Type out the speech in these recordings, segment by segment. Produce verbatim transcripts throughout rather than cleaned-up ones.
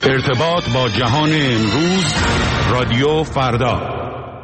ارتباط با جهان امروز، رادیو فردا.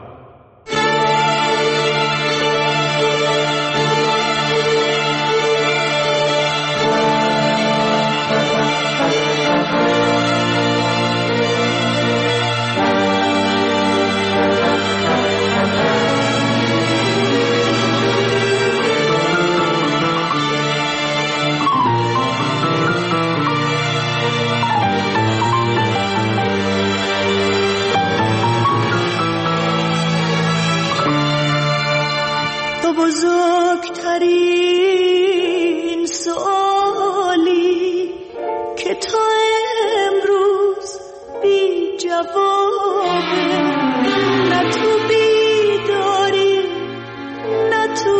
بزرگترین سوالی که تا امروز بی جوابه، نه تو بیداری نه تو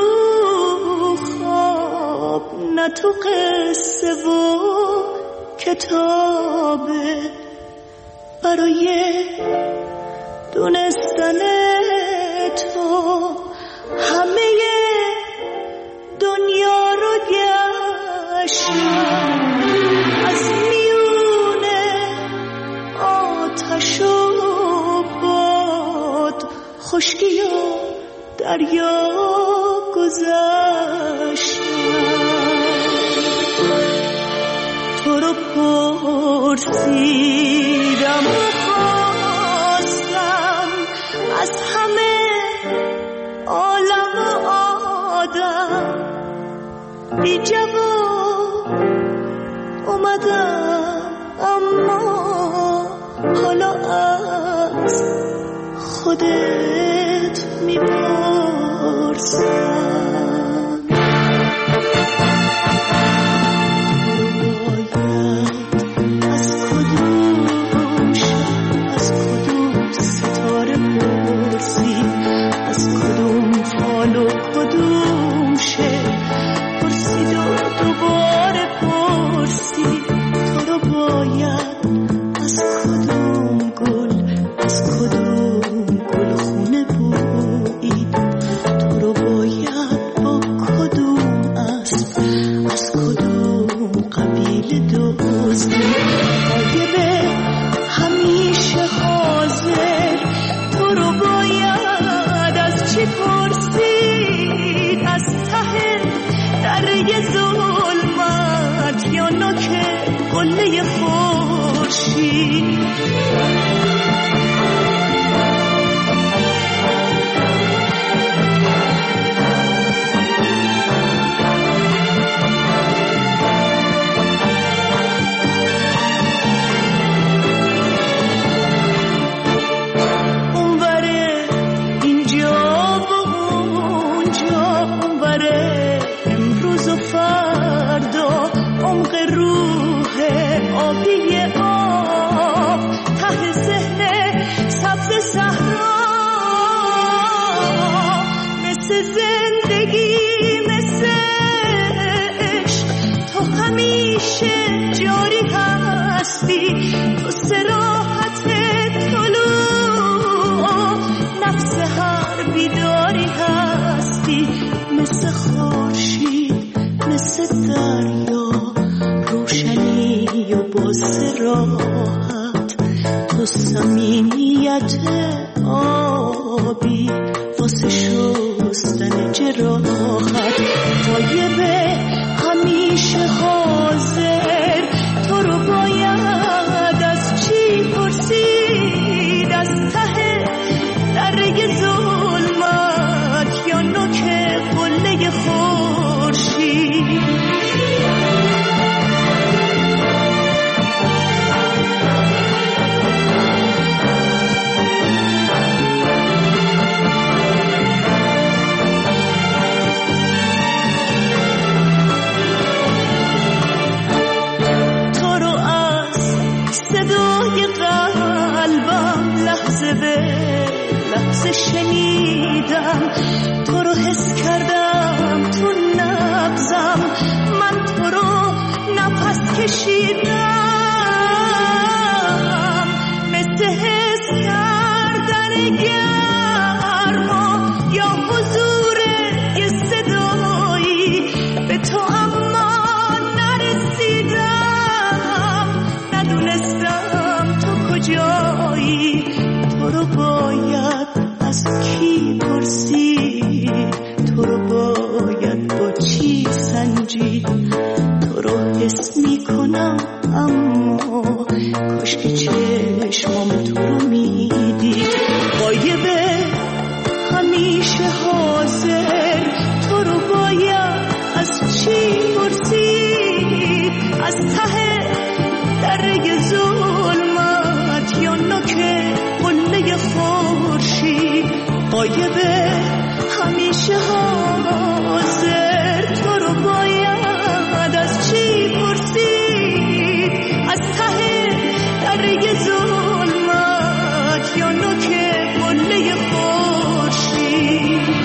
خواب نه تو قصه و کتابه. برای دونستن تو همه دنیا رو گشتم، از میونه آتش و باد، خشکی و دریا گذشتم. تو رو پرسیدم و خواستم از همه عالم و آدم، بی جواب اومدم، اما حالا از خودت میپرسم. از کدوم شب، از کدوم ستاره پرسی، از کدوم فال و کدوم شعر پرسید و دوباره پرسی. تو رو باید از کدوم گل، از کدوم گل خونه بویید. تو رو باید با کدوم اسب، از کدوم قبیله دزدید. غایب همیشه حاضر، تو رو باید از چی پرسید؟ از ته دره ظلمت یا نوک قله خورشید؟ تو صراحت طلوع نفس هر بیداری هستی، مثل خورشید مثل دریا روشنی و با صراحت. تو صمیمیت آبی واسه شستن جراحت. غایب همیشه حاضر، تو رو باید از چی پرسید؟ از ته دره ظلمت یا نوک قله خورشید؟ شنیدم تو رو، حس کردم تو نبضم، من تو رو نفس کشیدم، مثل حس کردن گرما یا حضور یه صدایی به تو، اما نرسیدم، ندونستم کجایی؟ تو رو باید از کی پرسید؟ تو رو باید با چی سنجید؟ تو رو حس میکنم اما کاش که چشمام تو رو میدید. غایبه همیشه حاضر، تو رو باید از چی پرسید؟ از ته دره ظلمت یا نوک قله خورشید؟ غایبه همیشه حاضر، تو رو باید از چی پرسید؟ از ته دره ظلمت یا نوک قله خورشید؟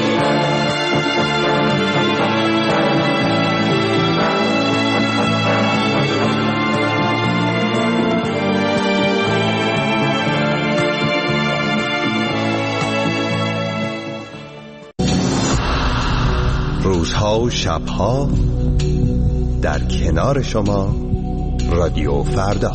روزها و شبها در کنار شما رادیو فردا.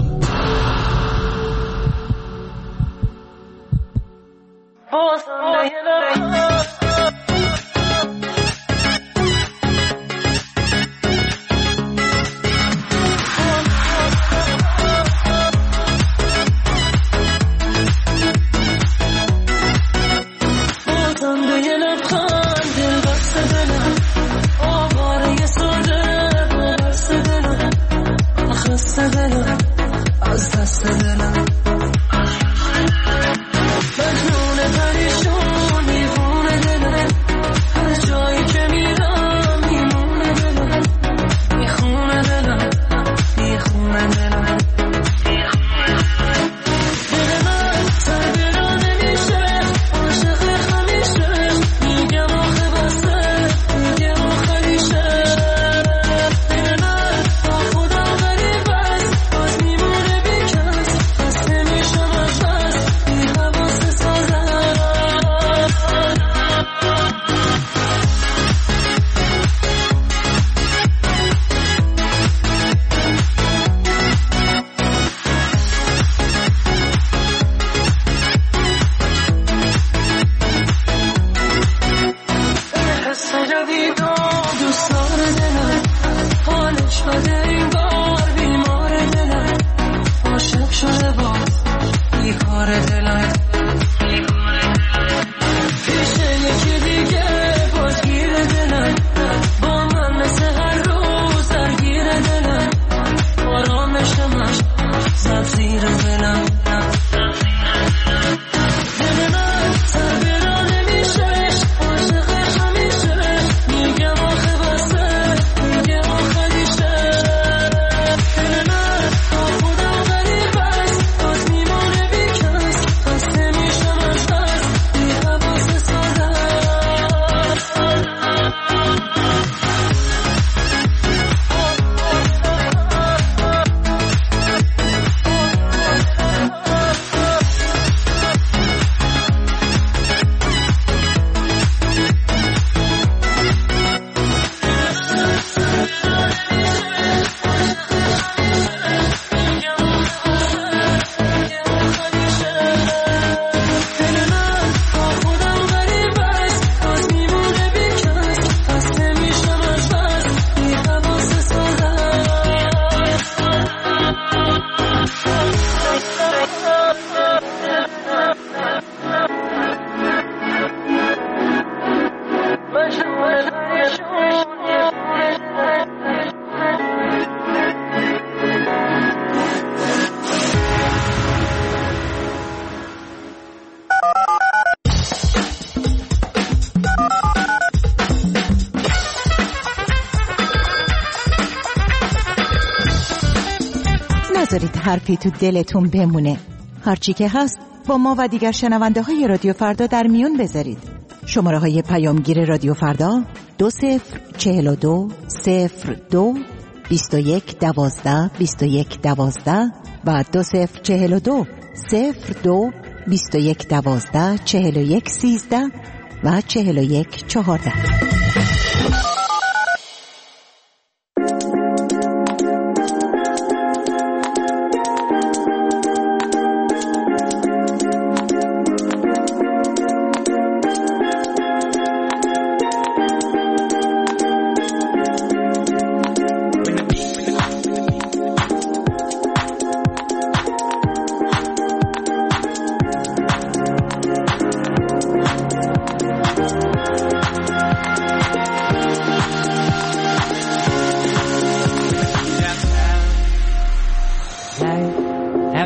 نذارید حرفی تو دلتون بمونه. هرچی که هست با ما و دیگر شنونده های رادیو فردا در میون بذارید. شماره های پیامگیر رادیو فردا دو صفر چهل و دو صفر دو بیست و یک دوازده بیست و یک دوازده و دو صفر چهل و دو صفر دو بیست و یک دوازده چهل و یک سیزده و چهل و یک چهارده.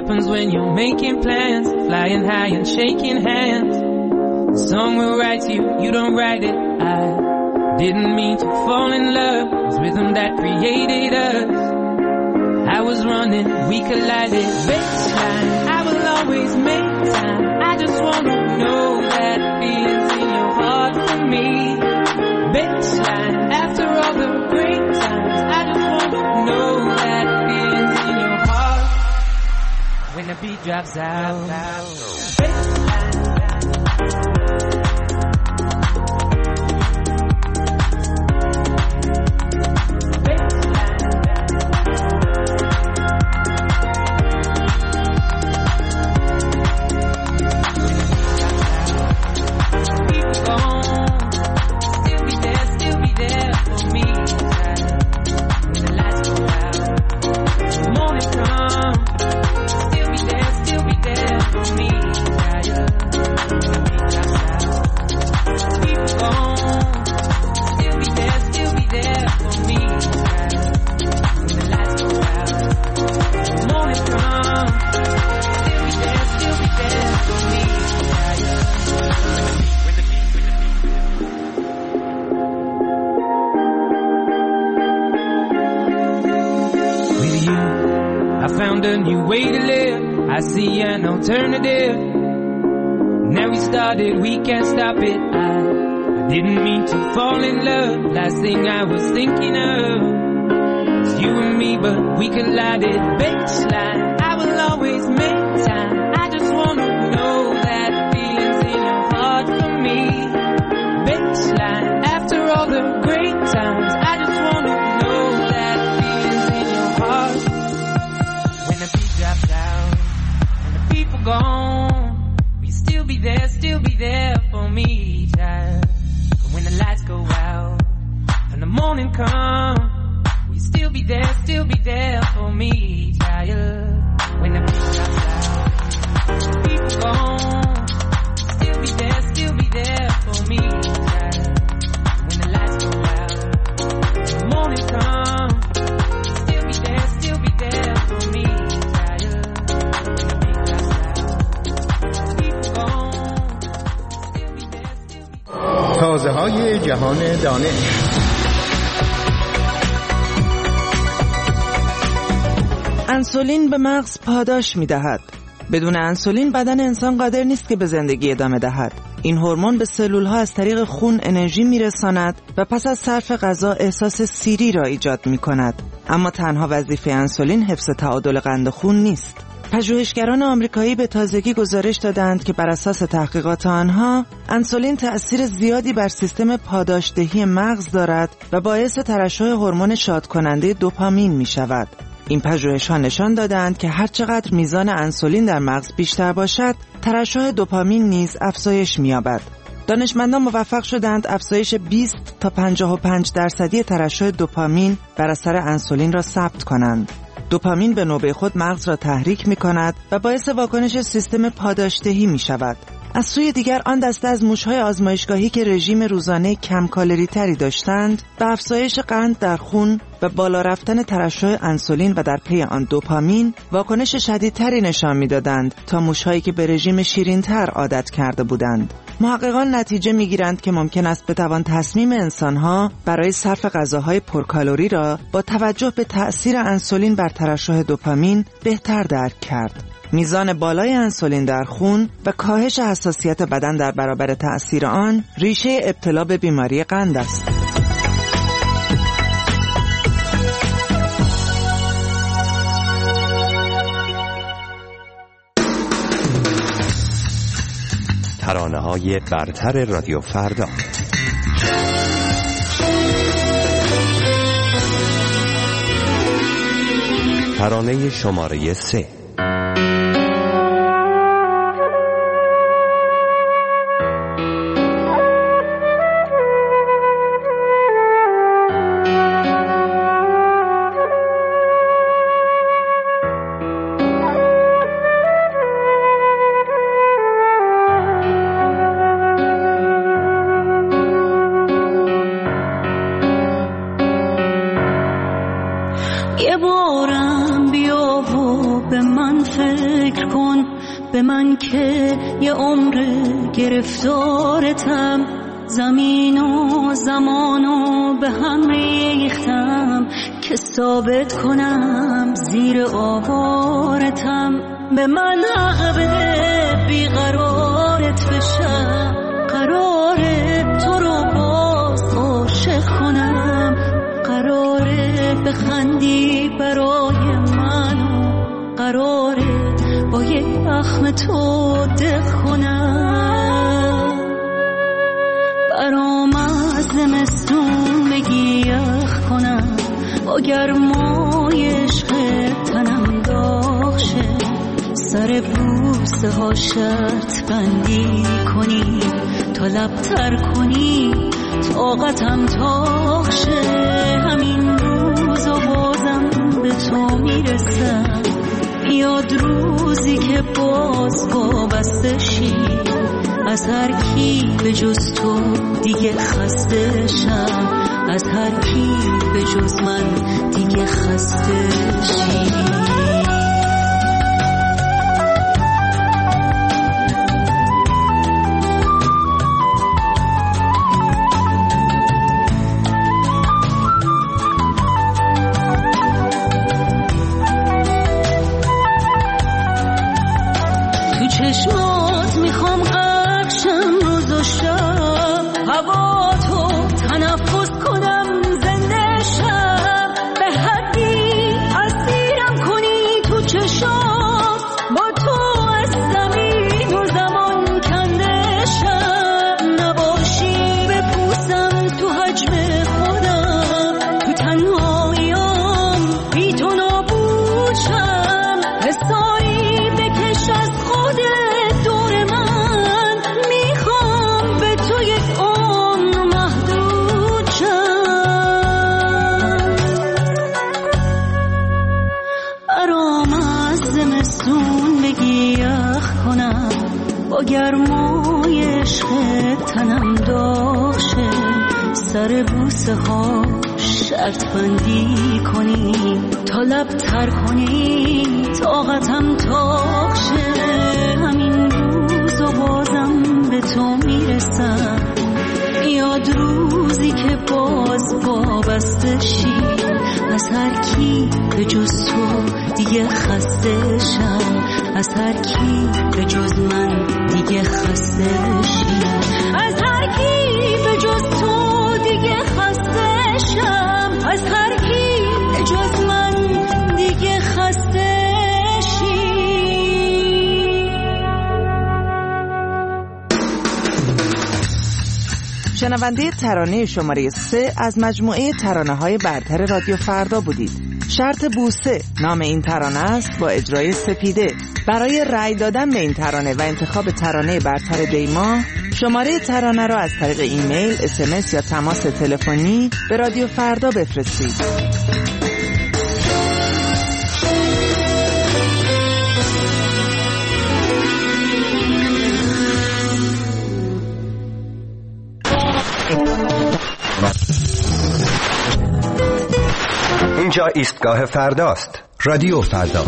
happens when you're making plans, flying high and shaking hands. The song will write you, you don't write it. I didn't mean to fall in love. It's rhythm that created us. I was running, we collided. Baseline, I will always make time. I just wanna know that feelings in your heart for me. Baseline, after all the great times, I just wanna know that feelings in your heart when the beat drops out. Baseline. Alternative. Now we started, we can't stop it. I, I didn't mean to fall in love. Last thing I was thinking of was you and me, but we collided. Baseline, I will always make time. I just wanna know that feelings in your heart for me. Baseline, after all the great times, I just wanna know that feelings in your heart when the beat drops out. People gone, will you still be there, still be there for me, child? And when the lights go out and the morning come, will you still be there, still be there for me, child? When the beat drops out, people gone, still be there, still be there for me, child. When the lights go out and the morning come, still be there, still be there for me. تازه های جهان دانش. انسولین به مغز پاداش می دهد. بدون انسولین بدن انسان قادر نیست که به زندگی ادامه دهد. این هورمون به سلول ها از طریق خون انرژی می رساند و پس از صرف غذا احساس سیری را ایجاد می کند. اما تنها وظیفه انسولین حفظ تعادل قند خون نیست. پژوهشگران آمریکایی به تازگی گزارش دادند که بر اساس تحقیقات آنها انسولین تأثیر زیادی بر سیستم پاداشدهی مغز دارد و باعث ترشح هورمون شادکننده دوپامین می شود. این پژوهش‌ها نشان دادند که هر چقدر میزان انسولین در مغز بیشتر باشد، ترشح دوپامین نیز افزایش می‌یابد. دانشمندان موفق شدند افزایش بیست تا پنجاه و پنج درصدی ترشح دوپامین بر اثر انسولین را ثبت کنند. دوپامین به نوبه خود مغز را تحریک می‌کند و باعث واکنش سیستم پاداشدهی می‌شود. از سوی دیگر آن دسته از موش‌های آزمایشگاهی که رژیم روزانه کم کالری تری داشتند، به افزایش قند در خون و بالا رفتن ترشح انسولین و در پی آن دوپامین واکنش شدیدتری نشان می‌دادند تا موش‌هایی که به رژیم شیرین‌تر عادت کرده بودند. محققان نتیجه می‌گیرند که ممکن است بتوان تصمیم انسان‌ها برای صرف غذاهای پرکالری را با توجه به تأثیر انسولین بر ترشح دوپامین بهتر درک کرد. میزان بالای انسولین در خون و کاهش حساسیت بدن در برابر تأثیر آن ریشه ابتلا به بیماری قند است. ترانه‌های برتر رادیو فردا. ترانه شماره سه. یه بارم بیا و به من فکر فکر کن به من که یه عمر گرفتارتم، زمین و زمانو به هم ریختم که ثابت کنم زیر آوارتم. به من حق بده بیقرارت بشم، قراره تو رو باز عاشق کنم، قراره بخندی برای من، قراره با یک زخم تو دق کنم. برام از زمستون بگی یخ کنم، با گرمای عشق تنم داغ شه، سر بوسه ها شرط بندی کنی تا لبتر کنی طاقتم تاق شه. همین روز و بازم به تو میرسم، یاد روزی که باز وابسته شی، از هر کی به جز تو دیگه خسته شم، از هر کی به جز من دیگه خسته شی. چشمات میخوام قرشم روز و شب، هوا تو تنفس کنم زنده شب، به حدی اسیرم کنی تو چشمات، با تو از زمین و زمان کنده شب، نباشی بپوسم تو حجم خودم، تو تنهاییام بی تو نابود شم، حسایی بکش از دور من، میخوام به تو یک عمر محدود شم. برام از زمستون بگی یخ کنم، با گرمای عشق تنم داغ شه، سر بوسه ها شرط بندی کنی تا لبتر کنی طاقتم تاق شه. همین روز و بازم به تو میرسم، یاد روزی که باز وابسته شی، از هر کی به جز تو دیگه خسته شم، از هر کی به جز من دیگه خسته شی، از هر کی به جز تو دیگه خسته شم، از هر کی به جز من دیگه خسته شی. شنونده ترانه شماره سه از مجموعه ترانه‌های برتر رادیو فردا بودید. شرط بوسه نام این ترانه است با اجرای سپیده. برای رأی دادن به این ترانه و انتخاب ترانه برتر دیما، شماره ترانه را از طریق ایمیل، اس ام اس یا تماس تلفنی به رادیو فردا بفرستید. اینجا ایستگاه فرداست. رادیو فردا.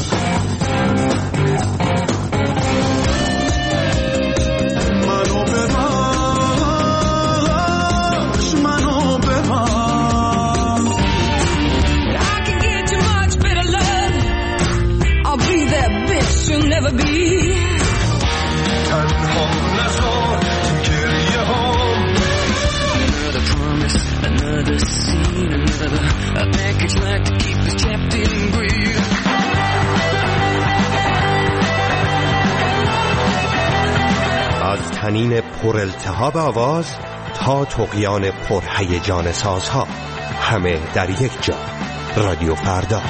از تنین پر التهاب آواز تا طغیان پر هیجان سازها، همه در یک جا. رادیو فردا.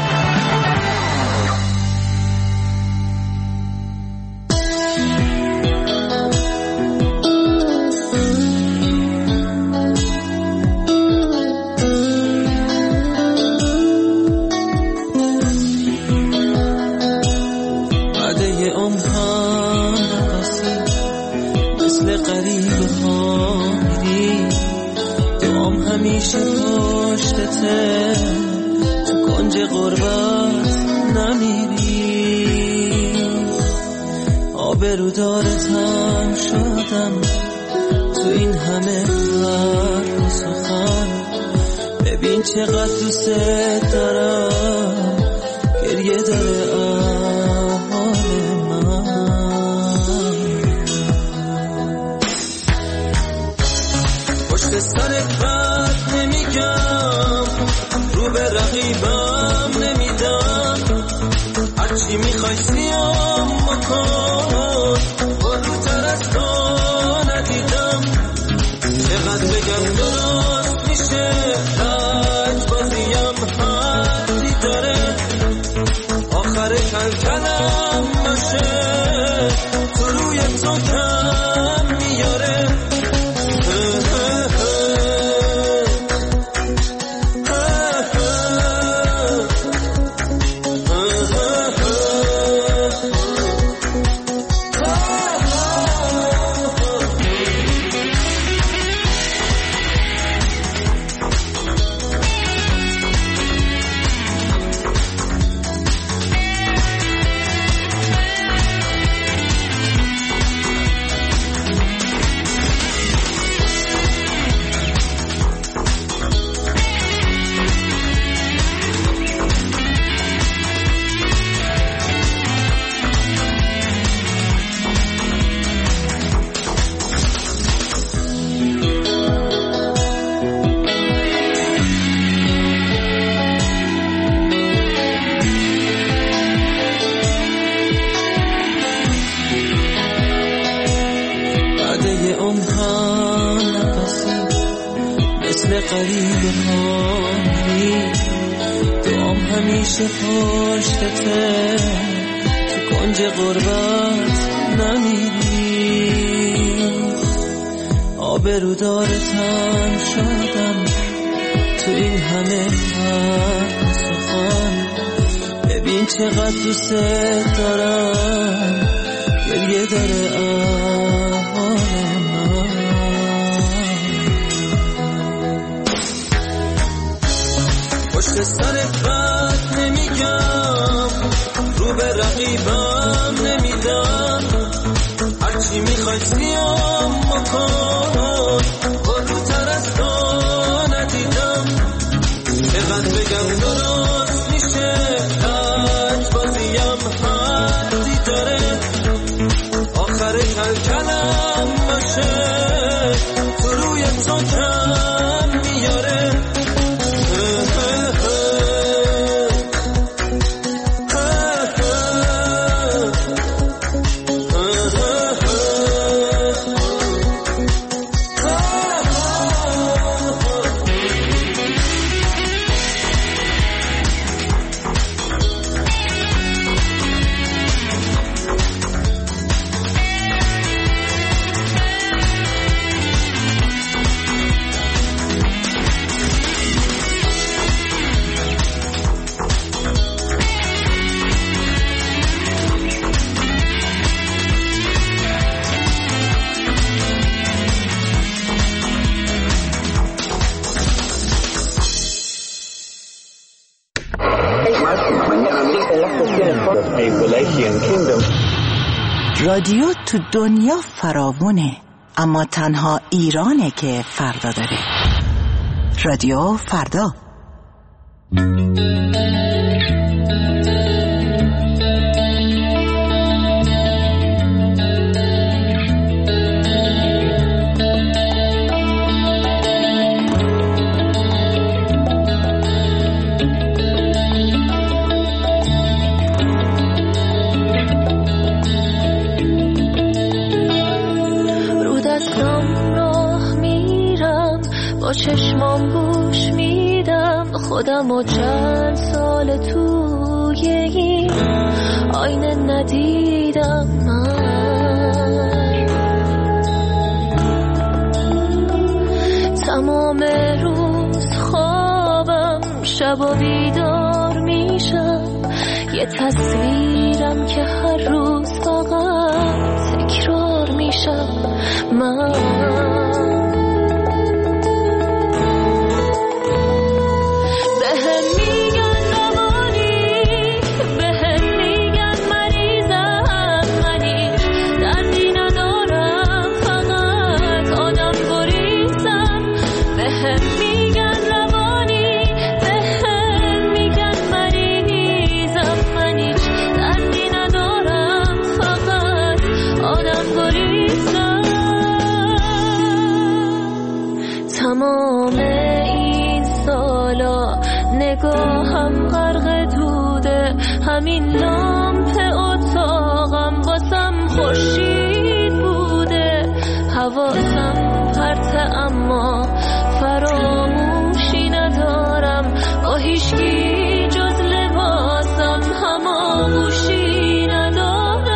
تو کنج غربت نمیری، آبرودارتم شدم تو این همه حرف و سخن. ببین چقدر دوست دارم، گریه داره احوال من. پشت سرت بد نمیگم، رو به رقیبم نمیدم. هرچی میخوای سیام مکن، بروتر از تو ندیدم. چقدر بگم درست میشه، لج بازیم حدی داره. آخر کل کلم باشه، تو روی تو کم میاره. قریب پایی دوام همیشه پشتته، تو کنج غربت نمیری. آبرودارتم شدم تو این همه حرف و سخن. ببین چقدر دوست دارم، گریه داره احوال من. پشت سرت بد نمیگم، رو به رقیبم نمیدم. هرچی میخوای سیام مکن، بروتر از تو ندیدم. چقدر بگم درست میشه، لج بازیم حدی داره. آخر کل کلم باشه، تو روی تو کم میاره. رادیو تو دنیا فراوونه، اما تنها ایرانه که فردا داره. رادیو فردا. با چشمام گوش میدم خودم و چند سال توی این آینه ندیدم من. تمام روز خوابم، شب و بیدار میشم. یه تصویرم که هر روز فقط تکرار میشم من. هیچکی جز لباسم هماغوشی ندارم.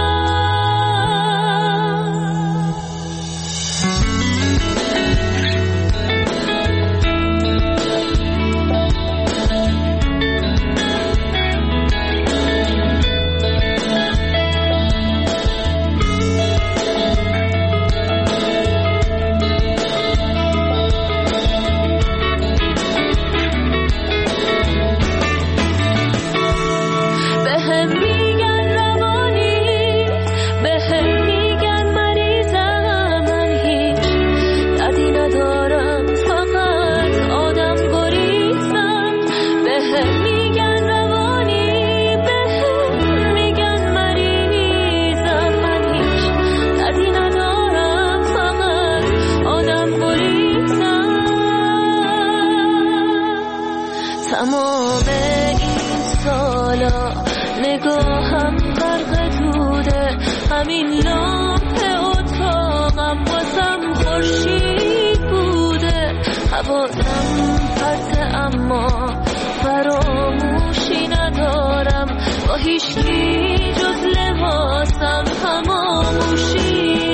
تمام این سالا نگاهم غرق دوده، همین لامپ اتاقم واسم خورشید بوده. حواسم پرته اما فراموشی ندارم، با هیچکی جز لباسم هماغوشی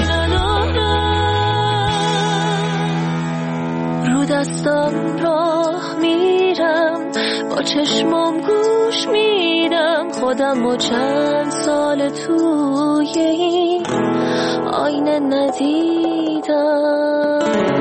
ندارم. رو دستام راه میرم، با چشمام گوش میدم خودم و چند سال توی این آینه ندیدم.